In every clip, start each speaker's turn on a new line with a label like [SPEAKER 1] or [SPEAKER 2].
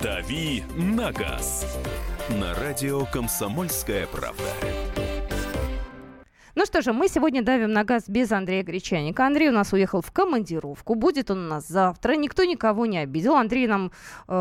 [SPEAKER 1] «Дави на газ» на радио «Комсомольская правда».
[SPEAKER 2] Ну что же, мы сегодня давим на газ без Андрея Гречаника. Андрей у нас уехал в командировку. Будет он у нас завтра. Никто никого не обидел. Андрей нам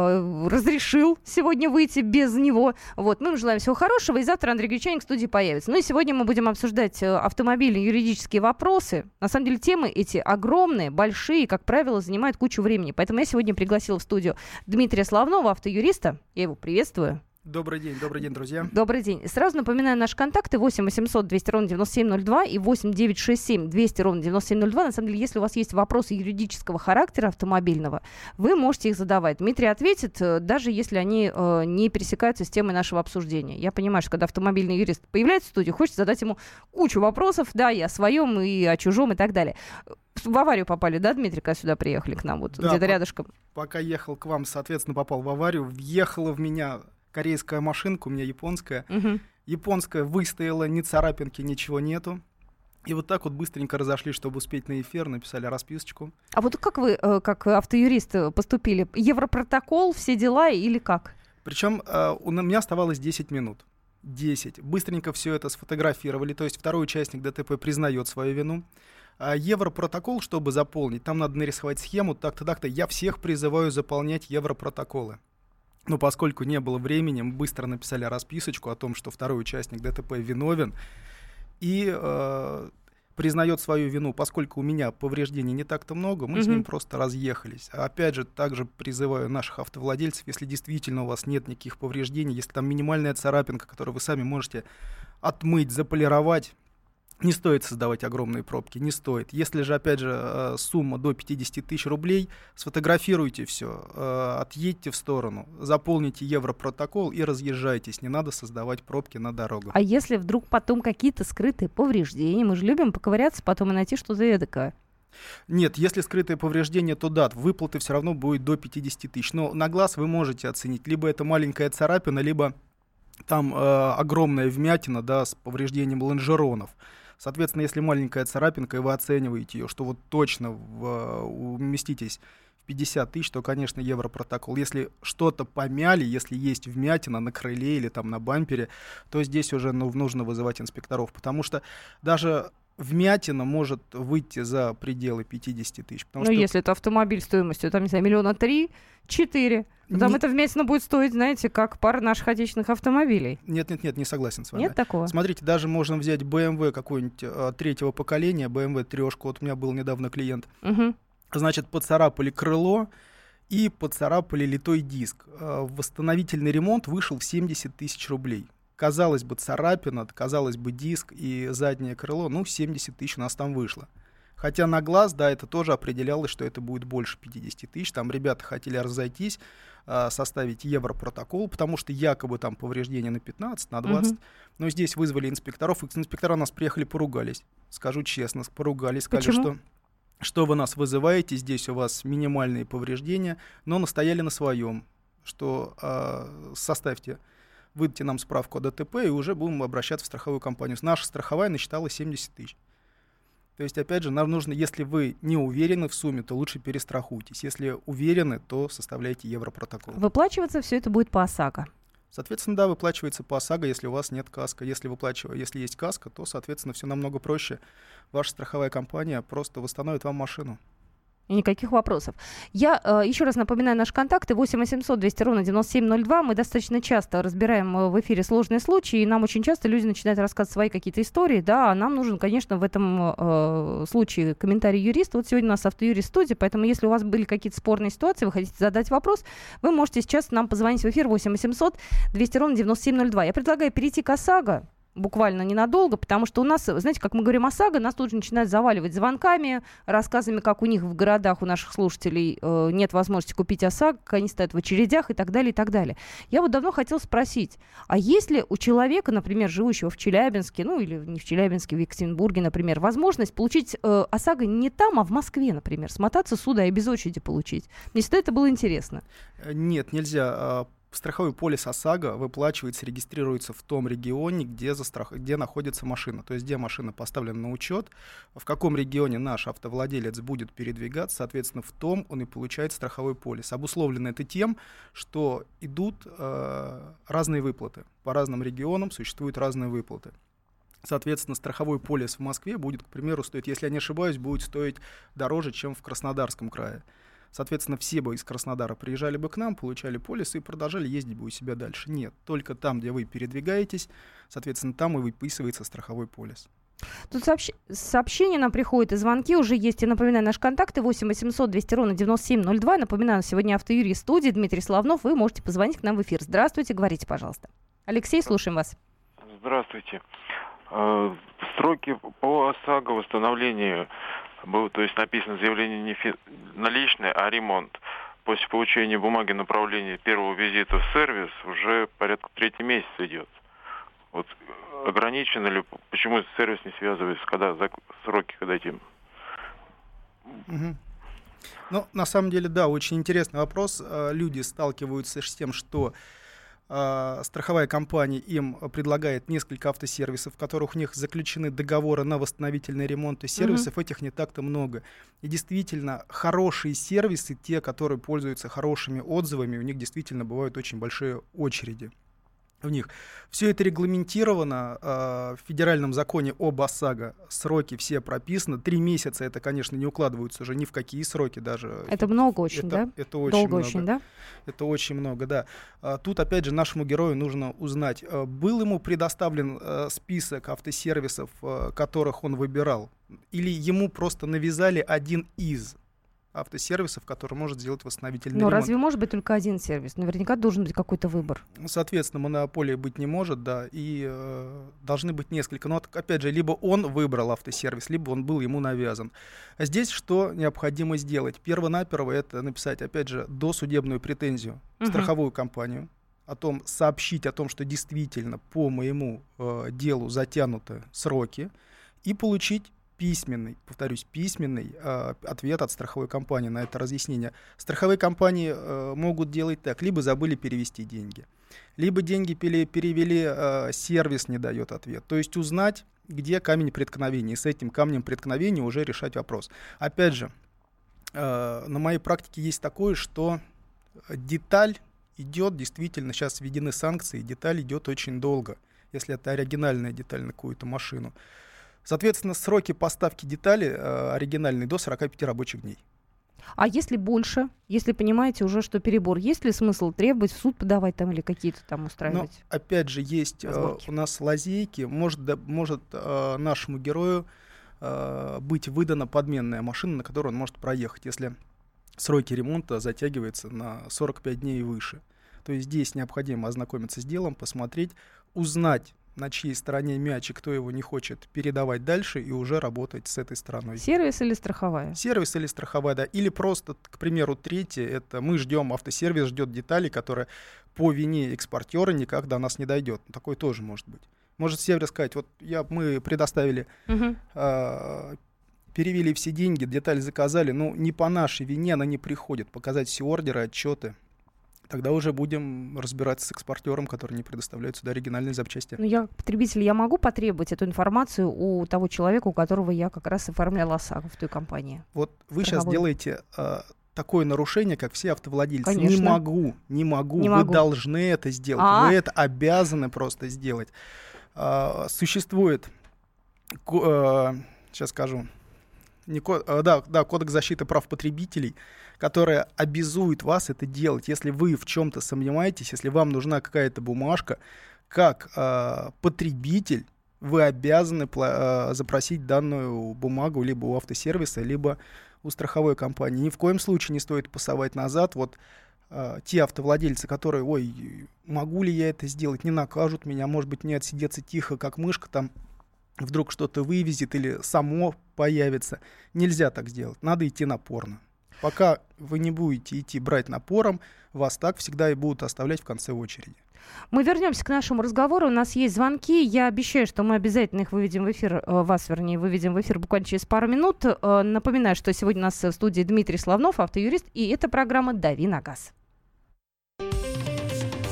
[SPEAKER 2] разрешил сегодня выйти без него. Вот, мы ему желаем всего хорошего. И завтра Андрей Гречаник в студии появится. Ну и сегодня мы будем обсуждать автомобильные юридические вопросы. На самом деле темы эти огромные, большие, как правило, занимают кучу времени. Поэтому я сегодня пригласила в студию Дмитрия Славнова, автоюриста. Я его приветствую.
[SPEAKER 3] Добрый день, друзья.
[SPEAKER 2] Добрый день. Сразу напоминаю наши контакты 8 800 200 ровно 9702 и 8 967 200 ровно 9702. На самом деле, если у вас есть вопросы юридического характера автомобильного, вы можете их задавать. Дмитрий ответит, даже если они не пересекаются с темой нашего обсуждения. Я понимаю, что когда автомобильный юрист появляется в студии, хочется задать ему кучу вопросов, да, и о своем, и о чужом, и так далее. В аварию попали, да, Дмитрий, когда сюда приехали к нам, вот да, где-то рядышком?
[SPEAKER 3] Пока ехал к вам, соответственно, попал в аварию, въехала в меня корейская машинка, у меня японская.
[SPEAKER 2] Угу.
[SPEAKER 3] Японская выстояла, ни царапинки, ничего нету. И вот так вот быстренько разошлись, чтобы успеть на эфир, написали расписочку.
[SPEAKER 2] А вот как вы, как автоюрист, поступили? Европротокол, все дела или как?
[SPEAKER 3] Причем у меня оставалось 10 минут. 10. Быстренько все это сфотографировали, то есть второй участник ДТП признает свою вину. Европротокол, чтобы заполнить, там надо нарисовать схему, так-то, так-то. Я всех призываю заполнять европротоколы. Но поскольку не было времени, мы быстро написали расписочку о том, что второй участник ДТП виновен и признает свою вину. Поскольку у меня повреждений не так-то много, мы с ним просто разъехались. А опять же, также призываю наших автовладельцев, если действительно у вас нет никаких повреждений, если там минимальная царапинка, которую вы сами можете отмыть, заполировать, не стоит создавать огромные пробки, не стоит. Если же, опять же, сумма до 50 тысяч рублей, сфотографируйте все, отъедьте в сторону, заполните европротокол и разъезжайтесь. Не надо создавать пробки на дорогах.
[SPEAKER 2] А если вдруг потом какие-то скрытые повреждения? Мы же любим поковыряться потом и найти что-то эдакое.
[SPEAKER 3] Нет, если скрытые повреждения, то да, выплаты все равно будет до 50 тысяч. Но на глаз вы можете оценить, либо это маленькая царапина, либо там огромная вмятина, да, с повреждением лонжеронов. Соответственно, если маленькая царапинка, и вы оцениваете ее, что вот точно уместитесь в 50 тысяч, то, конечно, европротокол. Если что-то помяли, если есть вмятина на крыле или там на бампере, то здесь уже нужно вызывать инспекторов, потому что даже вмятина может выйти за пределы 50 тысяч.
[SPEAKER 2] Ну, что... если это автомобиль стоимостью, там, не знаю, 3-4 миллиона, там эта вмятина будет стоить, знаете, как пара наших отечественных автомобилей.
[SPEAKER 3] Нет, не согласен с вами.
[SPEAKER 2] Нет такого?
[SPEAKER 3] Смотрите, даже можно взять BMW какой-нибудь третьего поколения, BMW 3, вот у меня был недавно клиент.
[SPEAKER 2] Угу.
[SPEAKER 3] Значит, поцарапали крыло и поцарапали литой диск. Восстановительный ремонт вышел в 70 тысяч рублей. Казалось бы, царапина, казалось бы, диск и заднее крыло, 70 тысяч у нас там вышло. Хотя на глаз, да, это тоже определялось, что это будет больше 50 тысяч. Там ребята хотели разойтись, составить европротокол, потому что якобы там повреждения на 15, на 20. Но здесь вызвали инспекторов, и инспектора нас приехали, поругались. Скажу честно, поругались, сказали, что вы нас вызываете, здесь у вас минимальные повреждения, но настояли на своем, что составьте, выдайте нам справку о ДТП, и уже будем обращаться в страховую компанию. Наша страховая насчитала 70 тысяч. То есть, опять же, нам нужно, если вы не уверены в сумме, то лучше перестрахуйтесь. Если уверены, то составляйте европротокол.
[SPEAKER 2] Выплачиваться все это будет по ОСАГО?
[SPEAKER 3] Соответственно, да, выплачивается по ОСАГО, если у вас нет каска. Если есть каска, то, соответственно, все намного проще. Ваша страховая компания просто восстановит вам машину.
[SPEAKER 2] И никаких вопросов. Я еще раз напоминаю наши контакты. 8 800 200 ровно 9702. Мы достаточно часто разбираем в эфире сложные случаи, и нам очень часто люди начинают рассказывать свои какие-то истории. Да, а нам нужен, конечно, в этом случае комментарий юриста. Вот сегодня у нас автоюрист в студии, поэтому если у вас были какие-то спорные ситуации, вы хотите задать вопрос, вы можете сейчас нам позвонить в эфир 8 800 200 ровно 9702. Я предлагаю перейти к ОСАГО. Буквально ненадолго, потому что у нас, знаете, как мы говорим ОСАГО, нас тут же начинают заваливать звонками, рассказами, как у них в городах, у наших слушателей нет возможности купить ОСАГО, как они стоят в очередях и так далее, и так далее. Я вот давно хотела спросить, а есть ли у человека, например, живущего в Челябинске, или не в Челябинске, в Екатеринбурге, например, возможность получить ОСАГО не там, а в Москве, например, смотаться сюда и без очереди получить? Мне всегда это было интересно.
[SPEAKER 3] Нет, нельзя. страховой полис ОСАГО выплачивается, регистрируется в том регионе, где находится машина, то есть где машина поставлена на учет, в каком регионе наш автовладелец будет передвигаться, соответственно, в том он и получает страховой полис. Обусловлено это тем, что идут разные выплаты. По разным регионам существуют разные выплаты. Соответственно, страховой полис в Москве будет, к примеру, стоить, если я не ошибаюсь, будет стоить дороже, чем в Краснодарском крае. Соответственно, все бы из Краснодара приезжали бы к нам, получали полис и продолжали ездить бы у себя дальше. Нет, только там, где вы передвигаетесь, соответственно, там и выписывается страховой полис.
[SPEAKER 2] Тут сообщения нам приходят, и звонки уже есть. Я напоминаю, наши контакты 8 800 200 ровно 9702. Напоминаю, сегодня автоюрист студии Дмитрий Славнов. Вы можете позвонить к нам в эфир. Здравствуйте, говорите, пожалуйста. Алексей, слушаем вас.
[SPEAKER 4] Здравствуйте. Сроки по ОСАГО восстановлению, то есть написано заявление не наличное, а ремонт. После получения бумаги направления первого визита в сервис уже порядка 3-й месяц идет. Вот ограничено ли, почему сервис не связывается, когда сроки когда этим?
[SPEAKER 3] Ну, на самом деле, да, очень интересный вопрос. Люди сталкиваются с тем, что страховая компания им предлагает несколько автосервисов, в которых у них заключены договоры на восстановительный ремонт, и сервисов этих не так-то много. И действительно, хорошие сервисы, те, которые пользуются хорошими отзывами, у них действительно бывают очень большие очереди. В них. Все это регламентировано в федеральном законе об ОСАГО. Сроки все прописаны. 3 месяца это, конечно, не укладываются уже ни в какие сроки даже.
[SPEAKER 2] Это много очень, да?
[SPEAKER 3] Это очень
[SPEAKER 2] долго
[SPEAKER 3] много.
[SPEAKER 2] Очень, да?
[SPEAKER 3] Это очень много, да. Тут, опять же, нашему герою нужно узнать, был ему предоставлен список автосервисов, которых он выбирал, или ему просто навязали один из автосервисов, который может сделать восстановительный ремонт.
[SPEAKER 2] Но разве может быть только один сервис? Наверняка должен быть какой-то выбор.
[SPEAKER 3] Соответственно, монополии быть не может, да, и должны быть несколько. Но, опять же, либо он выбрал автосервис, либо он был ему навязан. А здесь что необходимо сделать? Перво-наперво это написать, опять же, досудебную претензию в страховую компанию, сообщить о том, что действительно по моему делу затянуты сроки, и получить письменный ответ от страховой компании на это разъяснение. Страховые компании могут делать так: либо забыли перевести деньги, либо деньги перевели, сервис не дает ответ. То есть узнать, где камень преткновения, и с этим камнем преткновения уже решать вопрос. Опять же, на моей практике есть такое, что деталь идет, действительно, сейчас введены санкции, деталь идет очень долго, если это оригинальная деталь на какую-то машину. Соответственно, сроки поставки детали оригинальные до 45 рабочих дней.
[SPEAKER 2] А если больше, если понимаете уже, что перебор, есть ли смысл требовать, в суд подавать там или какие-то там устраивать?
[SPEAKER 3] Но, опять же, есть у нас лазейки. Может нашему герою быть выдана подменная машина, на которую он может проехать, если сроки ремонта затягиваются на 45 дней и выше. То есть здесь необходимо ознакомиться с делом, посмотреть, узнать, на чьей стороне мяч, и кто его не хочет передавать дальше, и уже работать с этой стороной.
[SPEAKER 2] Сервис или страховая?
[SPEAKER 3] Сервис или страховая, да. Или просто, к примеру, третье, это мы ждем, автосервис ждет детали, которые по вине экспортера никак до нас не дойдет. Такое тоже может быть. Может сервис сказать, вот мы предоставили, перевели все деньги, детали заказали, но не по нашей вине она не приходит. Показать все ордеры, отчеты. Тогда уже будем разбираться с экспортером, который не предоставляет сюда оригинальные запчасти.
[SPEAKER 2] Ну, я потребитель, я могу потребовать эту информацию у того человека, у которого я как раз оформляла ОСАГО в той компании?
[SPEAKER 3] Вот вы сейчас делаете такое нарушение, как все автовладельцы.
[SPEAKER 2] Конечно.
[SPEAKER 3] Не могу. Вы должны это сделать. Вы это обязаны просто сделать. Существует, сейчас скажу, Кодекс защиты прав потребителей, которая обязует вас это делать. Если вы в чем-то сомневаетесь, если вам нужна какая-то бумажка, как потребитель, вы обязаны запросить данную бумагу либо у автосервиса, либо у страховой компании. Ни в коем случае не стоит пасовать назад. Вот те автовладельцы, которые, могу ли я это сделать, не накажут меня, может быть, мне отсидеться тихо, как мышка, там вдруг что-то вывезет или само появится. Нельзя так сделать, надо идти напорно. Пока вы не будете идти брать напором, вас так всегда и будут оставлять в конце очереди.
[SPEAKER 2] Мы вернемся к нашему разговору. У нас есть звонки. Я обещаю, что мы обязательно их выведем в эфир. Выведем в эфир буквально через пару минут. Напоминаю, что сегодня у нас в студии Дмитрий Славнов, автоюрист, и это программа «Дави на газ».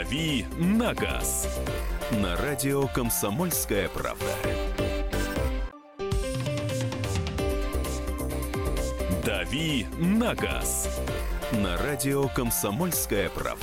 [SPEAKER 1] «Дави на газ» на радио «Комсомольская правда». «Дави на газ» на радио «Комсомольская правда».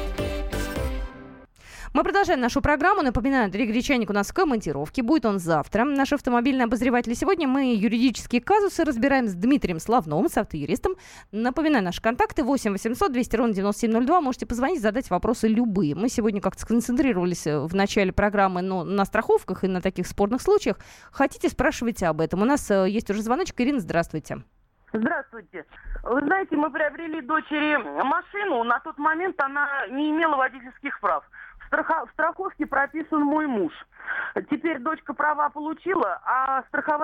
[SPEAKER 2] Мы продолжаем нашу программу. Напоминаю, Андрей Гречаник у нас в командировке. Будет он завтра. Наш автомобильный обозреватель. Сегодня мы юридические казусы разбираем с Дмитрием Славновым, с автоюристом. Напоминаю, наши контакты 8 800 200 ровно 9702. Можете позвонить, задать вопросы любые. Мы сегодня как-то сконцентрировались в начале программы на страховках и на таких спорных случаях. Хотите, спрашивайте об этом. У нас есть уже звоночек. Ирина, здравствуйте.
[SPEAKER 5] Здравствуйте. Вы знаете, мы приобрели дочери машину. На тот момент она не имела водительских прав. В страховке прописан мой муж. Теперь дочка права получила, а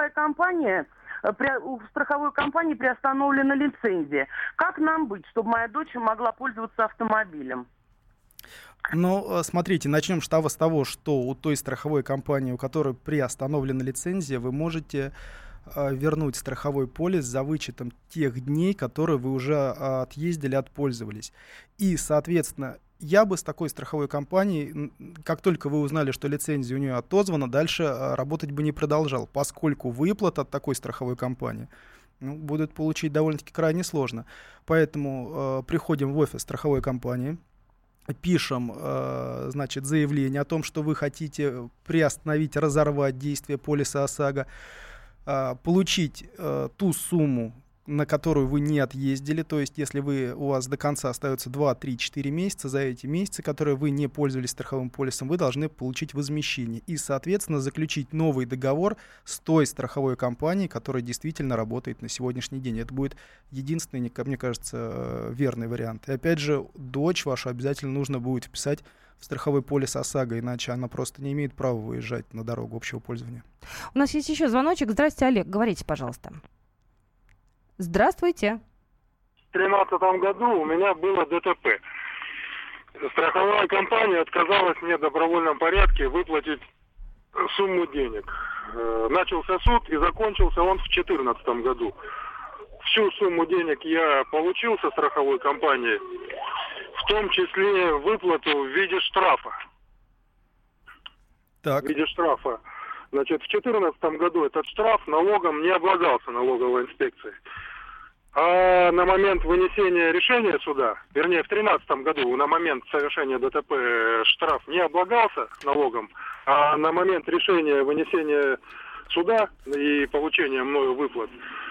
[SPEAKER 5] у страховой компании приостановлена лицензия. Как нам быть, чтобы моя дочь могла пользоваться автомобилем?
[SPEAKER 3] Ну, смотрите, начнем с того, что у той страховой компании, у которой приостановлена лицензия, вы можете вернуть страховой полис за вычетом тех дней, которые вы уже отъездили, отпользовались. И, соответственно, я бы с такой страховой компанией, как только вы узнали, что лицензия у нее отозвана, дальше работать бы не продолжал, поскольку выплат от такой страховой компании будут получить довольно-таки крайне сложно. Поэтому приходим в офис страховой компании, пишем, значит, заявление о том, что вы хотите приостановить, разорвать действие полиса ОСАГО, получить ту сумму, на которую вы не отъездили, то есть если у вас до конца остается 2, 3, 4 месяца, за эти месяцы, которые вы не пользовались страховым полисом, вы должны получить возмещение и, соответственно, заключить новый договор с той страховой компанией, которая действительно работает на сегодняшний день. Это будет единственный, как мне кажется, верный вариант. И опять же, дочь вашу обязательно нужно будет вписать в страховой полис ОСАГО, иначе она просто не имеет права выезжать на дорогу общего пользования.
[SPEAKER 2] У нас есть еще звоночек. Здравствуйте, Олег. Говорите, пожалуйста. Здравствуйте.
[SPEAKER 6] В 2013 году у меня было ДТП. Страховая компания отказалась мне в добровольном порядке выплатить сумму денег. Начался суд и закончился он в 2014 году. Всю сумму денег я получил со страховой компании, в том числе выплату в виде штрафа.
[SPEAKER 3] Так.
[SPEAKER 6] В виде штрафа. Значит, в 2014 году этот штраф налогом не облагался налоговой инспекцией. А на момент вынесения решения суда, вернее, в 2013 году, на момент совершения ДТП штраф не облагался налогом, а на момент решения вынесения суда и получения мною выплат...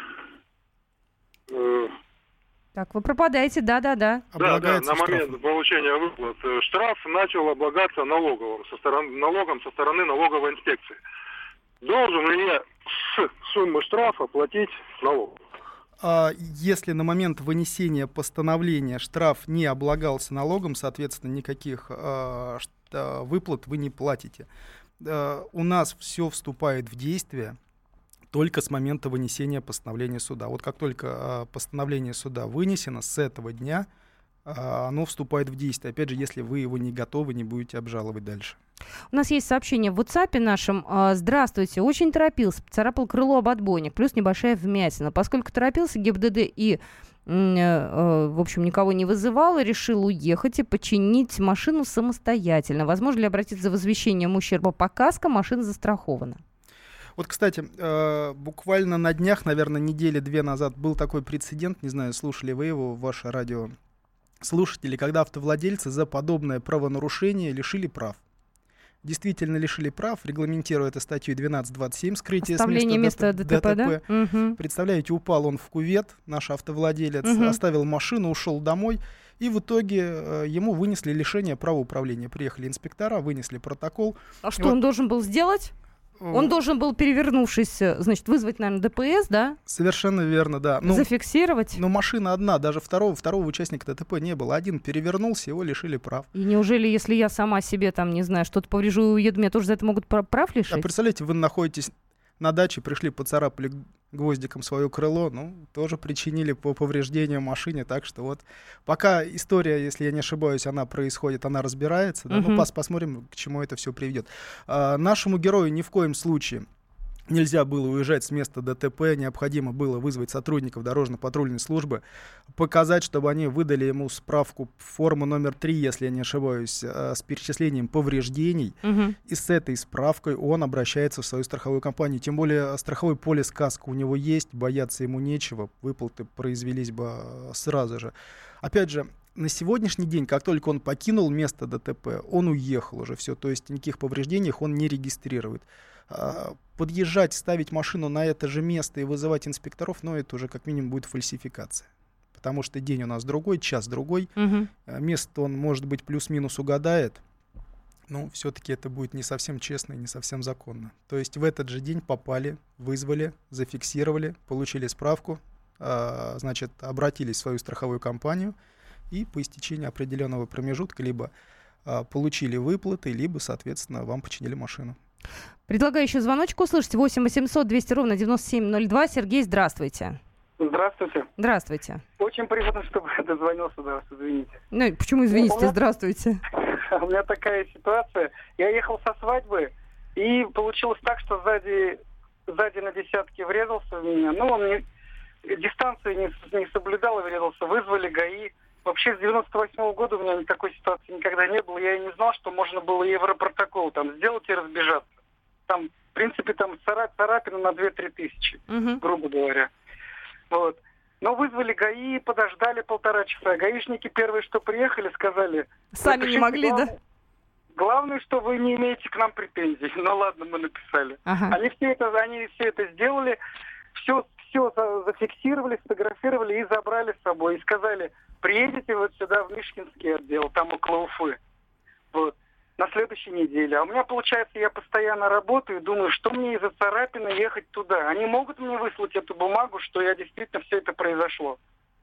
[SPEAKER 2] Так, вы пропадаете, да.
[SPEAKER 6] Да, на момент получения выплат штраф начал облагаться налогом со стороны налоговой инспекции. Должен ли я с суммы штрафа платить налог?
[SPEAKER 3] Если на момент вынесения постановления штраф не облагался налогом, соответственно, никаких выплат вы не платите. У нас все вступает в действие только с момента вынесения постановления суда. Вот как только постановление суда вынесено, с этого дня оно вступает в действие. Опять же, если вы его не готовы, не будете обжаловать дальше.
[SPEAKER 2] У нас есть сообщение в WhatsApp нашем. Здравствуйте, очень торопился, поцарапал крыло об отбойник, плюс небольшая вмятина. Поскольку торопился, ГИБДД и, в общем, никого не вызывал, и решил уехать и починить машину самостоятельно. Возможно ли обратиться за возмещением ущерба по каско? Машина застрахована.
[SPEAKER 3] Вот, кстати, буквально на днях, наверное, недели 2 назад был такой прецедент, не знаю, слушали вы его, ваше радиослушатели, когда автовладельцы за подобное правонарушение лишили прав. Действительно лишили прав, регламентируя это статьей 12.27, скрытие с места ДТП. Да? Угу. Представляете, упал он в кювет, наш автовладелец, оставил машину, ушел домой, и в итоге ему вынесли лишение права управления. Приехали инспектора, вынесли протокол.
[SPEAKER 2] А что он должен был сделать? Он должен был, перевернувшись, значит, вызвать, наверное, ДПС, да?
[SPEAKER 3] Совершенно верно, да.
[SPEAKER 2] Зафиксировать.
[SPEAKER 3] Но машина одна, даже второго участника ДТП не было. Один перевернулся, его лишили прав.
[SPEAKER 2] И неужели, если я сама себе, там, не знаю, что-то поврежу и уеду, меня тоже за это могут прав лишить?
[SPEAKER 3] А представляете, вы находитесь на даче, пришли, поцарапали гвоздиком свое крыло, тоже причинили по повреждению машине, так что вот пока история, если я не ошибаюсь, она происходит, она разбирается, да, посмотрим, к чему это все приведет. Нашему герою ни в коем случае нельзя было уезжать с места ДТП, необходимо было вызвать сотрудников дорожно-патрульной службы, показать, чтобы они выдали ему справку форму номер 3, если я не ошибаюсь, с перечислением повреждений. И с этой справкой он обращается в свою страховую компанию. Тем более страховой полис КАСКО у него есть, бояться ему нечего, выплаты произвелись бы сразу же. Опять же, на сегодняшний день, как только он покинул место ДТП, он уехал уже, все, то есть никаких повреждений он не регистрирует. Подъезжать, ставить машину на это же место и вызывать инспекторов, но это уже как минимум будет фальсификация. Потому что день у нас другой, час другой. Место он, может быть, плюс-минус угадает, но все-таки это будет не совсем честно и не совсем законно. То есть в этот же день попали, вызвали, зафиксировали, получили справку, значит, обратились в свою страховую компанию и по истечении определенного промежутка либо получили выплаты, либо, соответственно, вам починили машину.
[SPEAKER 2] Предлагаю еще звоночек услышать. 8 800 200 ровно 9702. Сергей, здравствуйте.
[SPEAKER 7] Здравствуйте.
[SPEAKER 2] Здравствуйте.
[SPEAKER 7] Очень приятно, что дозвонился до вас, извините.
[SPEAKER 2] Ну, почему извините? Здравствуйте.
[SPEAKER 7] У меня такая ситуация. Я ехал со свадьбы, и получилось так, что сзади на десятке врезался в меня. Ну, он дистанцию не соблюдал и врезался. Вызвали ГАИ. Вообще, с 98-го года у меня такой ситуации никогда не было. Я и не знал, что можно было европротокол там сделать и разбежаться. Там, в принципе, там царапина на 2-3 тысячи, грубо говоря. Вот. Но вызвали ГАИ, подождали 1,5 часа. Гаишники первые, что приехали, сказали...
[SPEAKER 2] Сами не могли, да?
[SPEAKER 7] Главное, что вы не имеете к нам претензий. Ну ладно, мы написали. Они все это сделали, все зафиксировали, сфотографировали и забрали с собой. И сказали, приедете вот сюда, в Мишкинский отдел, там около Уфы. Вот. На следующей неделе. А у меня, получается, я постоянно работаю и думаю, что мне из-за царапины ехать туда. Они могут мне выслать эту бумагу, что я действительно все это произошло?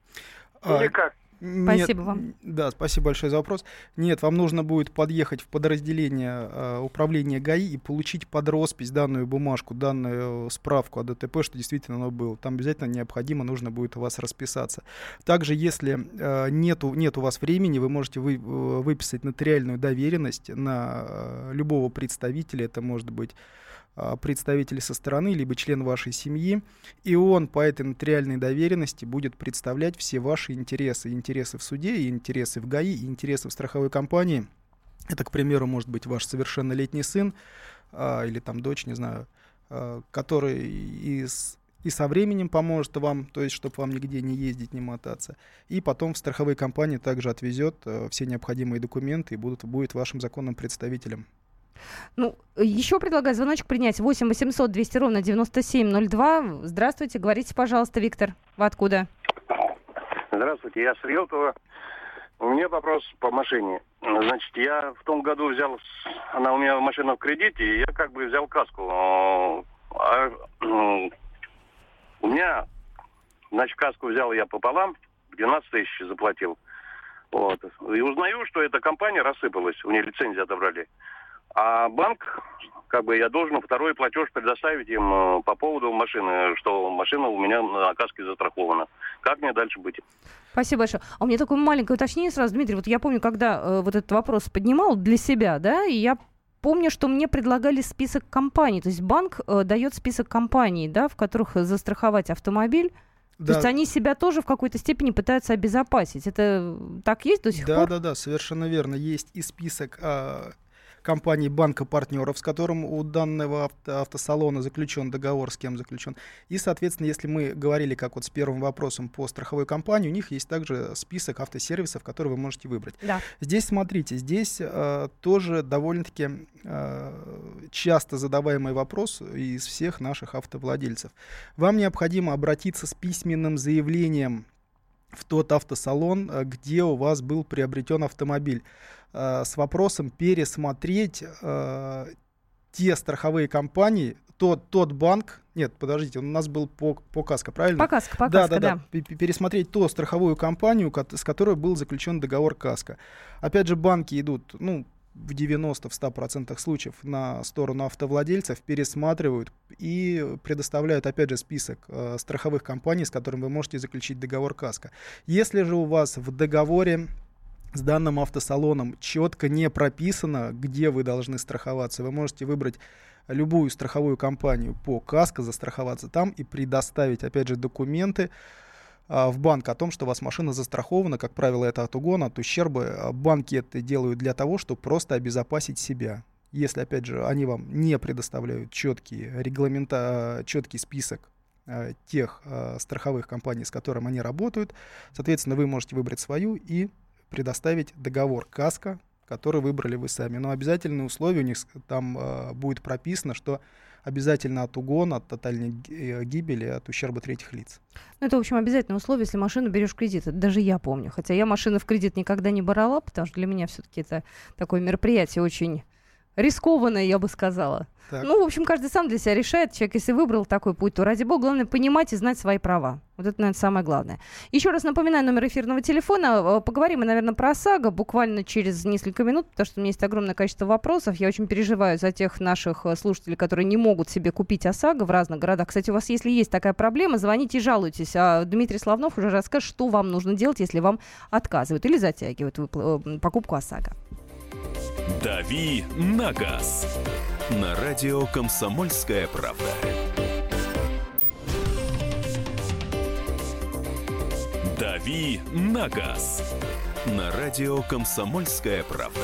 [SPEAKER 7] Или как?
[SPEAKER 3] Нет,
[SPEAKER 2] спасибо вам.
[SPEAKER 3] Да, спасибо большое за вопрос. Нет, вам нужно будет подъехать в подразделение управления ГАИ и получить под роспись данную бумажку, данную справку о ДТП, что действительно оно было. Там обязательно необходимо, нужно будет у вас расписаться. Также, если нет у вас времени, вы можете выписать нотариальную доверенность на любого представителя. Это может быть представитель со стороны, либо член вашей семьи, и он по этой нотариальной доверенности будет представлять все ваши интересы. Интересы в суде, и интересы в ГАИ, и интересы в страховой компании. Это, к примеру, может быть ваш совершеннолетний сын или там дочь, не знаю, который и со временем поможет вам, то есть, чтобы вам нигде не ездить, не мотаться. И потом в страховой компании также отвезет все необходимые документы и будет вашим законным представителем.
[SPEAKER 2] Ну, еще предлагаю звоночек принять. 8 800 200 ровно 9702. Здравствуйте, говорите, пожалуйста, Виктор. Вы откуда?
[SPEAKER 8] Здравствуйте, я с Риэлтова. У меня вопрос по машине. Значит, я в том году взял, она у меня машина в кредите, и я как бы взял каску. У меня, значит, каску взял я пополам, 12 тысяч заплатил. Вот. И узнаю, что эта компания рассыпалась, у нее лицензию отобрали. А банк, как бы я должен второй платеж предоставить им по поводу машины, что машина у меня на каске застрахована. Как мне дальше быть?
[SPEAKER 2] Спасибо большое. А у меня такое маленькое уточнение сразу, Дмитрий. Вот я помню, когда вот этот вопрос поднимал для себя, да, и я помню, что мне предлагали список компаний. То есть банк дает список компаний, да, в которых застраховать автомобиль. Да. То есть они себя тоже в какой-то степени пытаются обезопасить. Это так есть до сих пор?
[SPEAKER 3] Да, совершенно верно. Есть и список компании банка-партнеров, с которым у данного автосалона заключен договор, с кем заключен. И, соответственно, если мы говорили, как вот с первым вопросом по страховой компании, у них есть также список автосервисов, которые вы можете выбрать.
[SPEAKER 2] Да.
[SPEAKER 3] Здесь, смотрите, здесь тоже довольно-таки часто задаваемый вопрос из всех наших автовладельцев. Вам необходимо обратиться с письменным заявлением в тот автосалон, где у вас был приобретен автомобиль, с вопросом пересмотреть те страховые компании, тот банк, нет, подождите, он у нас был по КАСКО, правильно?
[SPEAKER 2] По КАСКО, да.
[SPEAKER 3] Пересмотреть ту страховую компанию, с которой был заключен договор КАСКО. Опять же, банки идут, в 90-100% случаев на сторону автовладельцев, пересматривают и предоставляют, опять же, список страховых компаний, с которыми вы можете заключить договор КАСКО. Если же у вас в договоре с данным автосалоном четко не прописано, где вы должны страховаться. Вы можете выбрать любую страховую компанию по КАСКО, застраховаться там и предоставить, опять же, документы в банк о том, что у вас машина застрахована. Как правило, это от угона, от ущерба. Банки это делают для того, чтобы просто обезопасить себя. Если, опять же, они вам не предоставляют четкий список тех страховых компаний, с которыми они работают, соответственно, вы можете выбрать свою и предоставить договор КАСКО, который выбрали вы сами. Но обязательные условия у них там будет прописано, что обязательно от угона, от тотальной гибели, от ущерба третьих лиц.
[SPEAKER 2] Ну, это, в общем, обязательное условие, если машину берешь в кредит. Это даже я помню. Хотя я машины в кредит никогда не брала, потому что для меня все-таки это такое мероприятие очень рискованное, я бы сказала.
[SPEAKER 3] Так.
[SPEAKER 2] Ну, в общем, каждый сам для себя решает. Человек, если выбрал такой путь, то ради бога, главное понимать и знать свои права. Вот это, наверное, самое главное. Еще раз напоминаю номер эфирного телефона. Поговорим мы, наверное, про ОСАГО буквально через несколько минут, потому что у меня есть огромное количество вопросов. Я очень переживаю за тех наших слушателей, которые не могут себе купить ОСАГО в разных городах. Кстати, у вас, если есть такая проблема, звоните и жалуйтесь. А Дмитрий Славнов уже расскажет, что вам нужно делать, если вам отказывают или затягивают покупку ОСАГО.
[SPEAKER 1] «Дави на газ» на радио «Комсомольская правда». «Дави на газ» на радио «Комсомольская правда».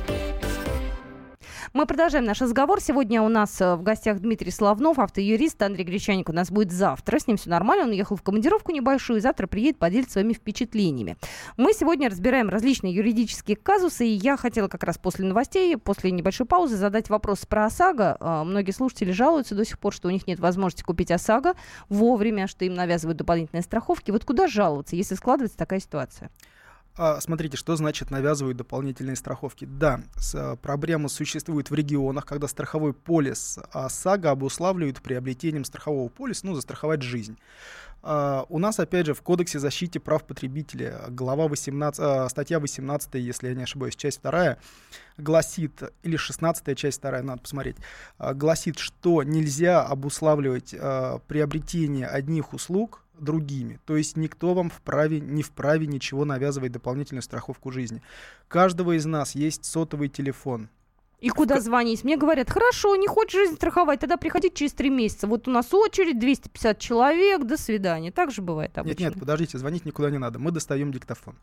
[SPEAKER 2] Мы продолжаем наш разговор. Сегодня у нас в гостях Дмитрий Славнов, автоюрист. Андрей Гречаник у нас будет завтра. С ним все нормально. Он уехал в командировку небольшую и завтра приедет поделиться своими впечатлениями. Мы сегодня разбираем различные юридические казусы. И я хотела как раз после новостей, после небольшой паузы задать вопрос про ОСАГО. Многие слушатели жалуются до сих пор, что у них нет возможности купить ОСАГО вовремя, что им навязывают дополнительные страховки. Вот куда жаловаться, если складывается такая ситуация?
[SPEAKER 3] Смотрите, что значит навязывают дополнительные страховки. Да, проблема существует в регионах, когда страховой полис ОСАГО обуславливают приобретением страхового полиса, застраховать жизнь. У нас, опять же, в Кодексе защиты прав потребителя, глава 18, статья 18, если я не ошибаюсь, часть 2, гласит, или 16 часть 2, надо посмотреть, гласит, что нельзя обуславливать приобретение одних услуг другими. То есть никто вам не вправе ничего навязывать дополнительную страховку жизни. У каждого из нас есть сотовый телефон.
[SPEAKER 2] И куда звонить? Мне говорят, хорошо, не хочешь жизнь страховать, тогда приходите через 3 месяца. Вот у нас очередь, 250 человек, до свидания. Так же бывает обычно.
[SPEAKER 3] Нет, подождите, звонить никуда не надо. Мы достаем диктофон.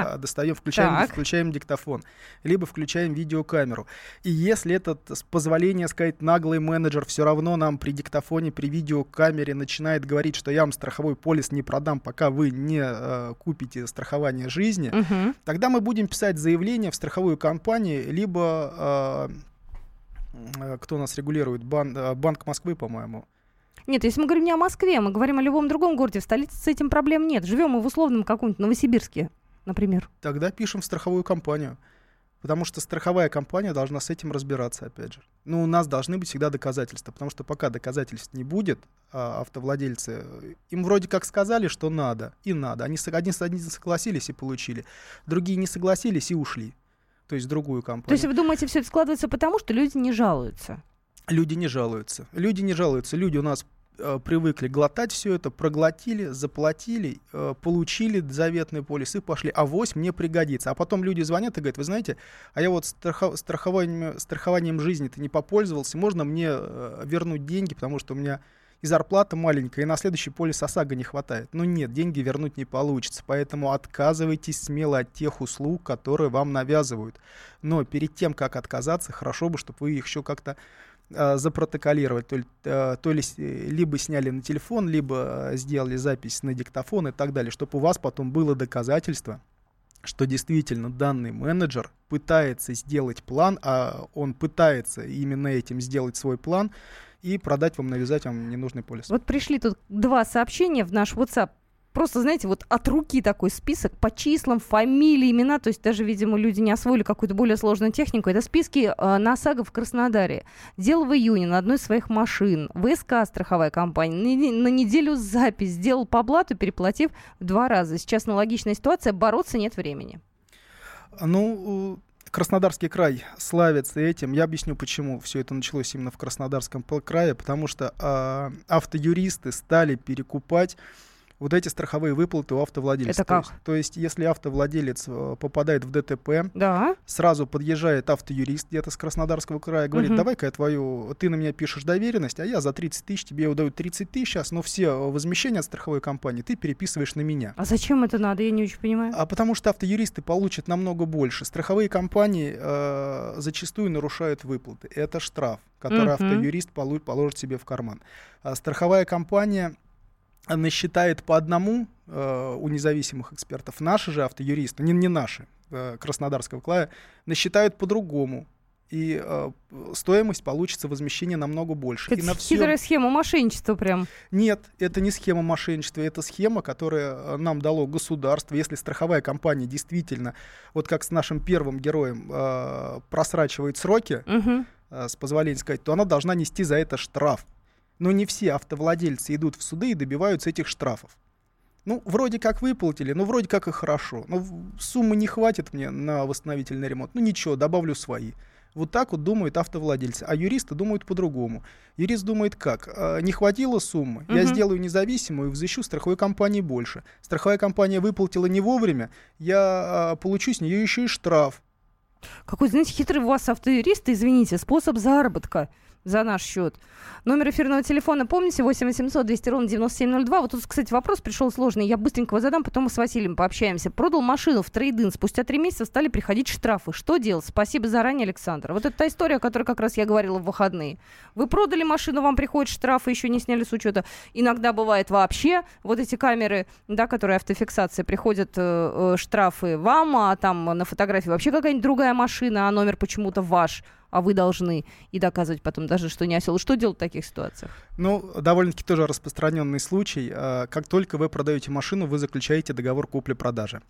[SPEAKER 3] Включаем диктофон. Либо включаем видеокамеру. И если этот, с позволения сказать, наглый менеджер все равно нам при диктофоне, при видеокамере начинает говорить, что я вам страховой полис не продам, пока вы не купите страхование жизни, тогда мы будем писать заявление в страховую компанию, либо... Кто нас регулирует? Банк Москвы, по-моему.
[SPEAKER 2] Нет, если мы говорим не о Москве, мы говорим о любом другом городе. В столице с этим проблем нет. Живем мы в условном каком-нибудь Новосибирске, например.
[SPEAKER 3] Тогда пишем в страховую компанию. Потому что страховая компания должна с этим разбираться, опять же. У нас должны быть всегда доказательства. Потому что пока доказательств не будет, автовладельцы, им вроде как сказали, что надо, и надо. Они согласились и получили. Другие не согласились и ушли. То есть в другую компанию.
[SPEAKER 2] То есть вы думаете, все это складывается потому, что люди не жалуются?
[SPEAKER 3] Люди не жалуются. Люди у нас привыкли глотать все это, проглотили, заплатили, получили заветный полис и пошли. Авось мне пригодится. А потом люди звонят и говорят, вы знаете, а я вот страхованием жизни-то не попользовался, можно мне вернуть деньги, потому что у меня и зарплата маленькая, и на следующий полис ОСАГО не хватает. Нет, деньги вернуть не получится, поэтому отказывайтесь смело от тех услуг, которые вам навязывают. Но перед тем, как отказаться, хорошо бы, чтобы вы их еще как-то запротоколировали, то ли либо сняли на телефон, либо сделали запись на диктофон и так далее, чтобы у вас потом было доказательство, что действительно данный менеджер пытается сделать план, а он пытается именно этим сделать свой план, и продать вам, навязать вам ненужный полис.
[SPEAKER 2] Вот пришли тут 2 сообщения в наш WhatsApp. Просто, знаете, вот от руки такой список по числам, фамилии, имена. То есть даже, видимо, люди не освоили какую-то более сложную технику. Это списки на ОСАГО в Краснодаре. Делал в июне на одной из своих машин. ВСК страховая компания. На неделю запись. Сделал по блату, переплатив в 2 раза. Сейчас аналогичная ситуация. Бороться нет времени.
[SPEAKER 3] Краснодарский край славится этим. Я объясню, почему все это началось именно в Краснодарском крае. Потому что автоюристы стали перекупать вот эти страховые выплаты у автовладельца.
[SPEAKER 2] Это как?
[SPEAKER 3] То есть, если автовладелец попадает в ДТП,
[SPEAKER 2] Да.
[SPEAKER 3] сразу подъезжает автоюрист где-то с Краснодарского края, говорит, давай-ка ты на меня пишешь доверенность, а я за 30 тысяч, тебе удают 30 тысяч сейчас, но все возмещения от страховой компании ты переписываешь на меня.
[SPEAKER 2] А зачем это надо? Я не очень понимаю.
[SPEAKER 3] А потому что автоюристы получат намного больше. Страховые компании зачастую нарушают выплаты. Это штраф, который автоюрист положит себе в карман. А страховая компания насчитает по одному у независимых экспертов. Наши же автоюристы, не наши, Краснодарского края, насчитают по-другому. И стоимость получится возмещение намного больше.
[SPEAKER 2] Это хитрая схема мошенничества прям.
[SPEAKER 3] Нет, это не схема мошенничества, это схема, которая нам дало государство. Если страховая компания действительно, вот как с нашим первым героем, просрачивает сроки, с позволения сказать, то она должна нести за это штраф. Но не все автовладельцы идут в суды и добиваются этих штрафов. Ну, вроде как выплатили, но вроде как и хорошо. Но суммы не хватит мне на восстановительный ремонт. Ну ничего, добавлю свои. Вот так вот думают автовладельцы. А юристы думают по-другому. Юрист думает как? Не хватило суммы, я сделаю независимую и взыщу страховой компании больше. Страховая компания выплатила не вовремя, я получу с нее еще и штраф.
[SPEAKER 2] Какой, знаете, хитрый у вас автоюрист, извините, способ заработка за наш счет. Номер эфирного телефона, помните, 8 800 200 ровно 9702. Вот тут, кстати, вопрос пришел сложный. Я быстренько его задам, потом мы с Василием пообщаемся. Продал машину в трейд-ин. Спустя 3 месяца стали приходить штрафы. Что делать? Спасибо заранее, Александр. Вот это та история, о которой как раз я говорила в выходные. Вы продали машину, вам приходят штрафы, еще не сняли с учета. Иногда бывает вообще вот эти камеры, да, которые автофиксация, приходят штрафы вам, а там на фотографии вообще какая-нибудь другая машина, а номер почему-то ваш. А вы должны и доказывать потом даже, что не осел. Что делать в таких ситуациях?
[SPEAKER 3] Ну, довольно-таки тоже распространенный случай. Как только вы продаете машину, вы заключаете договор купли-продажи.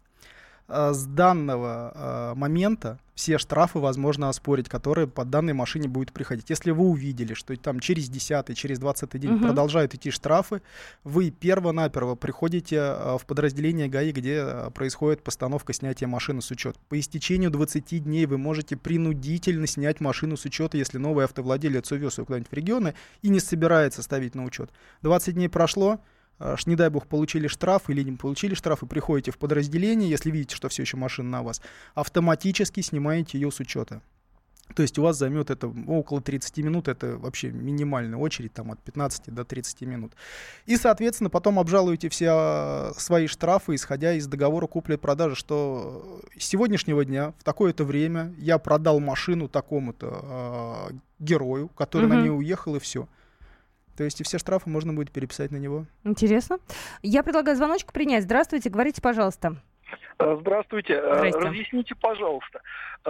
[SPEAKER 3] С данного момента все штрафы возможно оспорить, которые по данной машине будут приходить. Если вы увидели, что там через 10-й, через 20-й день продолжают идти штрафы, вы перво-наперво приходите в подразделение ГАИ, где происходит постановка снятия машины с учета. По истечению 20 дней вы можете принудительно снять машину с учета, если новый автовладелец увез ее куда-нибудь в регионы и не собирается ставить на учет. 20 дней прошло, не дай бог, получили штраф или не получили штраф, и приходите в подразделение, если видите, что все еще машина на вас, автоматически снимаете ее с учета. То есть у вас займет это около 30 минут, это вообще минимальная очередь, там от 15 до 30 минут. И, соответственно, потом обжалуете все свои штрафы, исходя из договора купли-продажи, что с сегодняшнего дня в такое-то время я продал машину такому-то герою, который на ней уехал, и все. То есть и все штрафы можно будет переписать на него.
[SPEAKER 2] Интересно. Я предлагаю звоночку принять. Здравствуйте, говорите, пожалуйста.
[SPEAKER 9] Здравствуйте. Разъясните, пожалуйста.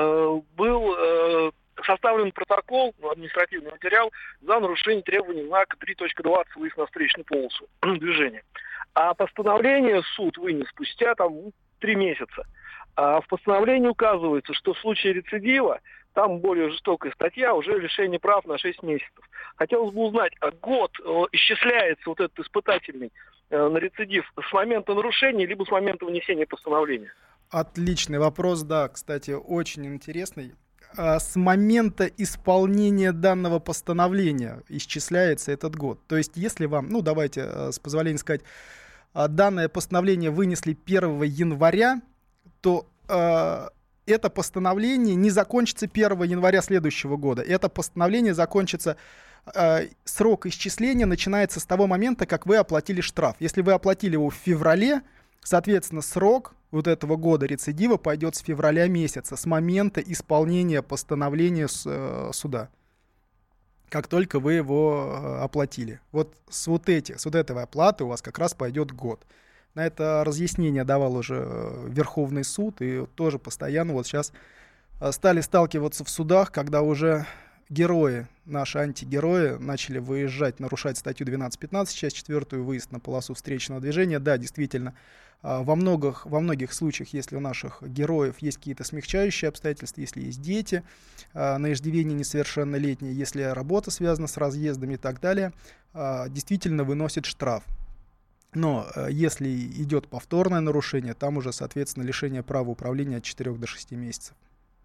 [SPEAKER 9] Был составлен протокол, административный материал за нарушение требований знака 3.20 выезд на встречную полосу движения. А постановление суд вынес спустя 3 месяца. А в постановлении указывается, что в случае рецидива там более жестокая статья, уже лишение прав на 6 месяцев. Хотелось бы узнать, год исчисляется вот этот испытательный на рецидив с момента нарушения, либо с момента вынесения постановления?
[SPEAKER 3] Отличный вопрос, да, кстати, очень интересный. С момента исполнения данного постановления исчисляется этот год. То есть, если вам, давайте, с позволения сказать, данное постановление вынесли 1 января, то это постановление не закончится 1 января следующего года. Это постановление закончится, срок исчисления начинается с того момента, как вы оплатили штраф. Если вы оплатили его в феврале, соответственно, срок вот этого года рецидива пойдет с февраля месяца, с момента исполнения постановления суда. Как только вы его оплатили. Вот с этой оплаты у вас как раз пойдет год. На это разъяснение давал уже Верховный суд, и тоже постоянно вот сейчас стали сталкиваться в судах, когда уже герои, наши антигерои, начали выезжать, нарушать статью 12.15, часть 4, выезд на полосу встречного движения. Да, действительно, во многих случаях, если у наших героев есть какие-то смягчающие обстоятельства, если есть дети на иждивении несовершеннолетние, если работа связана с разъездами и так далее, действительно выносит штраф. Но если идет повторное нарушение, там уже, соответственно, лишение права управления от 4 до 6 месяцев.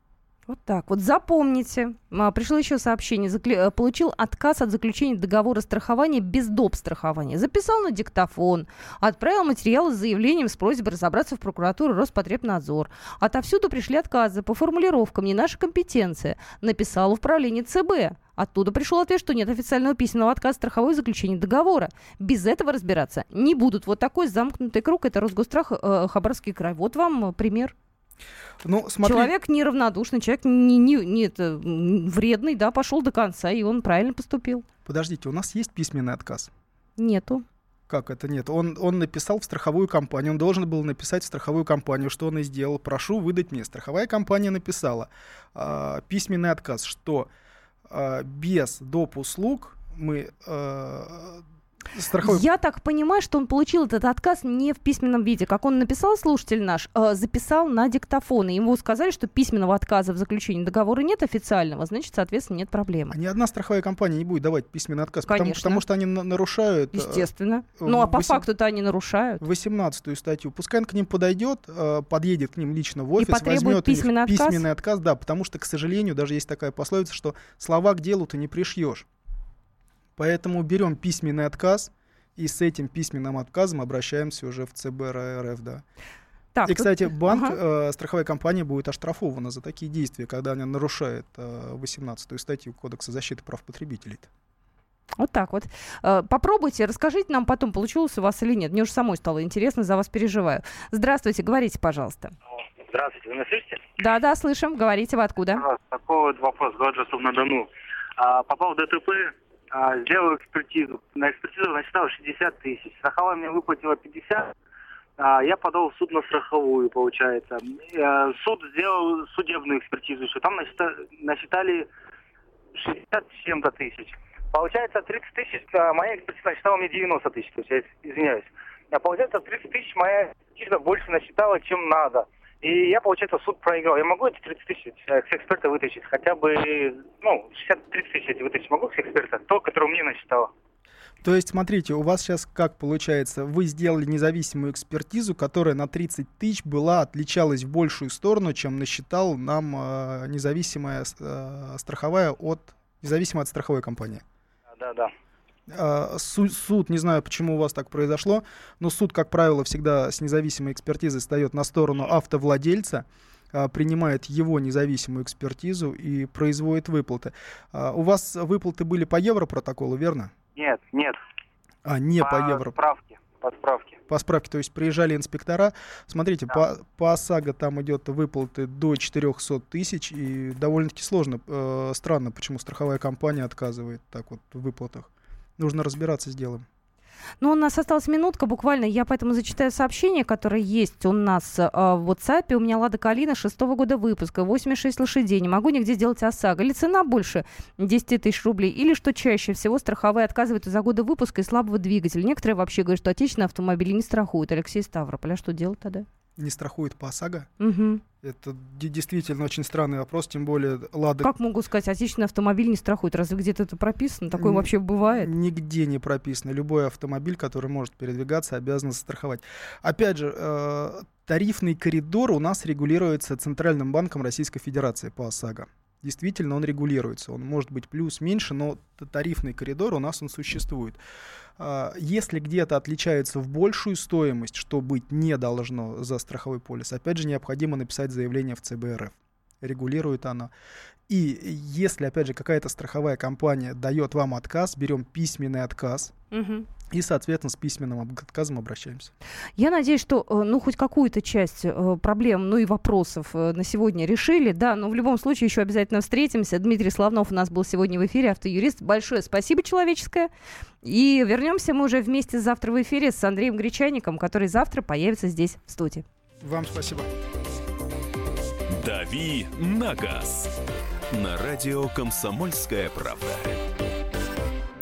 [SPEAKER 2] Вот так вот. Запомните. Пришло еще сообщение. Получил отказ от заключения договора страхования без доп. Страхования. Записал на диктофон. Отправил материалы с заявлением с просьбой разобраться в прокуратуру, Роспотребнадзор. Отовсюду пришли отказы по формулировкам. Не наша компетенция. Написал в управление ЦБ. Оттуда пришел ответ, что нет официального письменного отказа страховой заключения договора. Без этого разбираться не будут. Вот такой замкнутый круг. Это Росгосстрах, Хабаровский край. Вот вам пример.
[SPEAKER 3] Ну, смотри...
[SPEAKER 2] Человек неравнодушный, человек не вредный, да, пошел до конца, и он правильно поступил.
[SPEAKER 3] Подождите, у нас есть письменный отказ?
[SPEAKER 2] Нету.
[SPEAKER 3] Как это нет? Он написал в страховую компанию, он должен был написать в страховую компанию, что он и сделал. Прошу выдать мне. Страховая компания написала письменный отказ, что без доп. Услуг мы...
[SPEAKER 2] Я так понимаю, что он получил этот отказ не в письменном виде. Как он написал, слушатель наш, записал на диктофон. И ему сказали, что письменного отказа в заключении договора нет официального, значит, соответственно, нет проблемы.
[SPEAKER 3] Ни одна страховая компания не будет давать письменный отказ, потому что они нарушают...
[SPEAKER 2] Естественно. Ну, а по факту-то они нарушают.
[SPEAKER 3] 18-ю статью. Пускай он к ним подъедет к ним лично в офис, возьмет письменный отказ. Да, потому что, к сожалению, даже есть такая пословица, что слова к делу ты не пришьешь. Поэтому берем письменный отказ и с этим письменным отказом обращаемся уже в ЦБ РФ, да. Так, и, кстати, страховая компания будет оштрафована за такие действия, когда она нарушает 18-ю статью Кодекса защиты прав потребителей.
[SPEAKER 2] Вот так вот. Попробуйте, расскажите нам потом, получилось у вас или нет. Мне уже самой стало интересно, за вас переживаю. Здравствуйте, говорите, пожалуйста.
[SPEAKER 10] Здравствуйте, вы меня слышите?
[SPEAKER 2] Да, слышим. Говорите, вы откуда?
[SPEAKER 10] Такой вот вопрос. Город Ростов-на-Дону. Попал в ДТП. Сделал экспертизу. На экспертизу насчитал 60 тысяч. Страховая мне выплатила 50. Я подал в суд на страховую, получается. Суд сделал судебную экспертизу еще. Там насчитали 60 с чем-то тысяч. Получается, 30 тысяч, моя экспертиза насчитала мне 90 тысяч. То есть я извиняюсь. Получается, 30 тысяч моя экспертиза больше насчитала, чем надо. И я, получается, суд проиграл. Я могу эти 30 тысяч с эксперта вытащить? Хотя бы, 30 тысяч эти вытащить могу с эксперта? То, который мне насчитало.
[SPEAKER 3] То есть, смотрите, у вас сейчас как получается? Вы сделали независимую экспертизу, которая на 30 тысяч отличалась в большую сторону, чем насчитал нам независимая страховая независимая от страховой компании.
[SPEAKER 10] Да.
[SPEAKER 3] Суд, не знаю, почему у вас так произошло, но суд, как правило, всегда с независимой экспертизой встает на сторону автовладельца, принимает его независимую экспертизу и производит выплаты. У вас выплаты были по Европротоколу, верно?
[SPEAKER 10] Нет.
[SPEAKER 3] По Европротоколу. По справке, то есть приезжали инспектора. Смотрите, да. по ОСАГО там идет выплаты до 400 тысяч, и довольно-таки странно, почему страховая компания отказывает так вот в выплатах. Нужно разбираться с делом.
[SPEAKER 2] Ну, у нас осталась минутка буквально, я поэтому зачитаю сообщение, которое есть у нас в WhatsApp. У меня Лада Калина 6-го года выпуска, 86 лошадей, не могу нигде сделать ОСАГО. Или цена больше 10 тысяч рублей, или, что чаще всего, страховые отказывают из-за года выпуска и слабого двигателя. Некоторые вообще говорят, что отечественные автомобили не страхуют. Алексей Ставрополь, а что делать тогда?
[SPEAKER 3] Не страхует по ОСАГО?
[SPEAKER 2] Угу.
[SPEAKER 3] Это действительно очень странный вопрос, тем более Лада...
[SPEAKER 2] Как могу сказать, отечественный автомобиль не страхует? Разве где-то это прописано? Такое вообще бывает?
[SPEAKER 3] Нигде не прописано. Любой автомобиль, который может передвигаться, обязан застраховать. Опять же, тарифный коридор у нас регулируется Центральным банком Российской Федерации по ОСАГО. Действительно, он регулируется. Он может быть плюс-меньше, но тарифный коридор у нас он существует. Если где-то отличается в большую стоимость, что быть не должно за страховой полис, опять же, необходимо написать заявление в ЦБ РФ. Регулирует она. И если, опять же, какая-то страховая компания дает вам отказ, берем письменный отказ, и, соответственно, с письменным отказом обращаемся.
[SPEAKER 2] Я надеюсь, что, хоть какую-то часть проблем, и вопросов на сегодня решили, да, но в любом случае еще обязательно встретимся. Дмитрий Славнов у нас был сегодня в эфире, автоюрист. Большое спасибо человеческое. И вернемся мы уже вместе завтра в эфире с Андреем Гречанником, который завтра появится здесь в студии.
[SPEAKER 3] Вам спасибо.
[SPEAKER 1] «Дави на газ» на радио «Комсомольская правда».